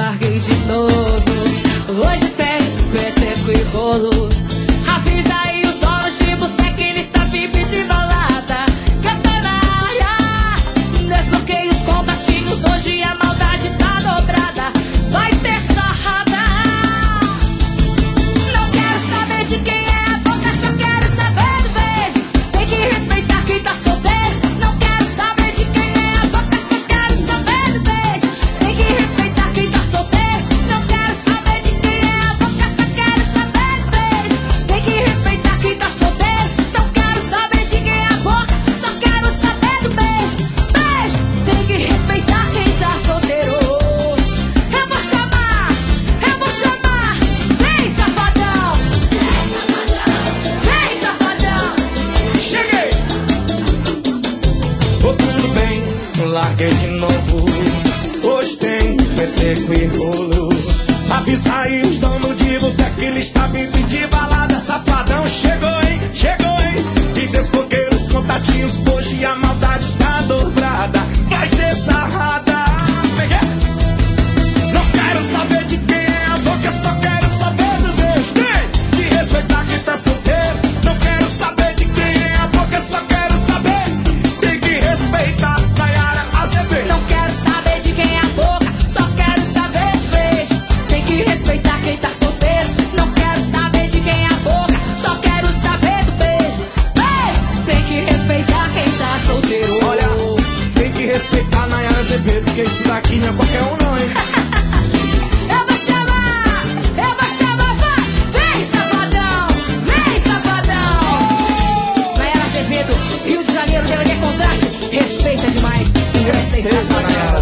larguei de novo. Hoje tem peteco e bolo. Avisa aí os donos de boteca, ele está VIP de balada. Canta na área, desbloqueei os contatinhos. Hoje a maldade tá dobrada. Vai ter sarrada. Não quero saber de quem é a boca, só quero saber do beijo. Tem que respeitar quem tá solteiro. Não quero saber de quem é a boca, só quero saber do beijo. Tem que respeitar quem tá solteiro. Não quero saber de quem é a boca, só quero saber do beijo. Tem que respeitar quem tá solteiro. Não quero saber de quem é a boca, só quero saber do beijo. Beijo, tem que respeitar quem tá solteiro. Eu vou chamar, vem safadão, vem safadão. Cheguei! Ô, tudo bem, larguei de novo. Hoje tem peteco e rolo. Avisa aí os donos de boteca, ele está VIP de balada. Safadão chegou, hein? E desbloqueei os contatinhos. Hoje a maldade está dobrada. Vai ter sarrada. Não quero saber de quem é a boca, só quero saber do beijo. Tem que respeitar quem tá solteiro. Não quero saber de quem é a boca, só quero saber. Tem que respeitar Nayara Azevedo. Não quero saber de quem é a boca, só quero saber do beijo. Tem que respeitar quem tá solteiro. Não quero saber de quem é a boca, só quero saber do beijo. Beijo, tem que respeitar quem tá solteiro. Olha, tem que respeitar Nayara Azevedo, porque isso daqui não é qualquer um não, hein? Eu vou chamar, vai! Vem safadão, vem safadão. Nayara Azevedo, Rio de Janeiro, deve ter contraste. Respeita demais, tem que respeitar Respeita, Nayara.